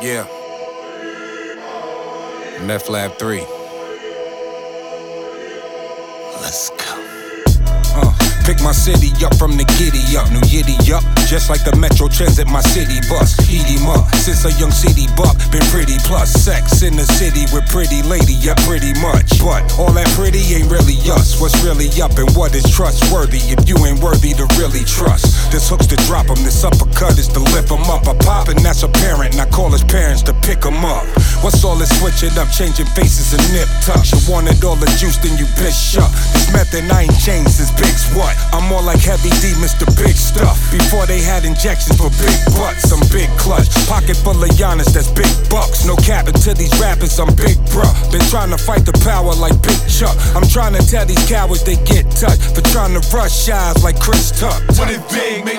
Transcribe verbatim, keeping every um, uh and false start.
Yeah. Meth Lab three. Let's go. Uh, pick my city up from the giddy up, new yiddy up, just like the Metro Transit, my city bus. Eat him up, since a young city buck, been pretty plus sex in the city with pretty lady, yeah, pretty much. But all that pretty ain't really us. What's really up and what is trustworthy if you ain't worthy to really trust? This hook's to drop him, this uppercut is to lift him up. I pop and that's apparent, and I call his parents to pick him up. What's all this switching up, changing faces and nip tucks? You wanted all the juice, then you bitch up. This method I ain't changed since Big's what? I'm more like Heavy D, Mister Big Stuff. Before they had injections for big butts, I'm big clutch. Pocket full of Giannis, that's big bucks. No capping to these rappers, I'm big bruh. Been trying to fight the power like Big Chuck. I'm trying to tell these cowards they get touched for trying to rush eyes like Chris Tuck. What it big,